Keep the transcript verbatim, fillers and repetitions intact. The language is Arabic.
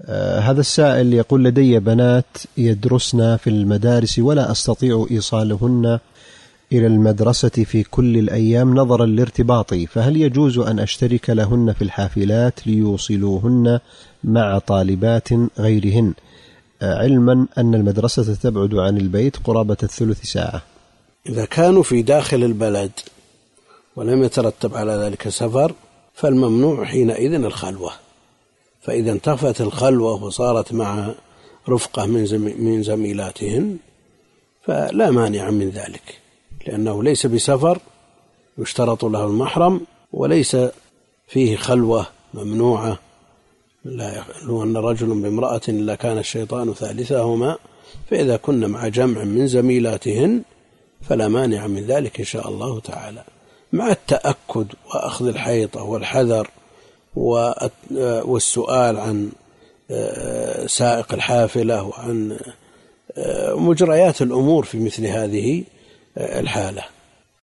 آه هذا السائل يقول: لدي بنات يدرسن في المدارس ولا أستطيع إيصالهن إلى المدرسة في كل الأيام نظرا لارتباطي، فهل يجوز أن أشترك لهن في الحافلات ليوصلوهن مع طالبات غيرهن، علما أن المدرسة تبعد عن البيت قرابة الثلث ساعة؟ إذا كانوا في داخل البلد ولم يترتب على ذلك سفر فالممنوع حينئذ الخلوة، فإذا انتفت الخلوة وصارت مع رفقة من زميلاتهن فلا مانع من ذلك، لأنه ليس بسفر يشترط له المحرم، وليس فيه خلوة ممنوعة، لا يخلو أن رجل بامرأة إلا كان الشيطان ثالثهما، فإذا كنا مع جمع من زميلاتهن فلا مانع من ذلك إن شاء الله تعالى، مع التأكد وأخذ الحيطة والحذر والسؤال عن سائق الحافلة وعن مجريات الأمور في مثل هذه الحالة.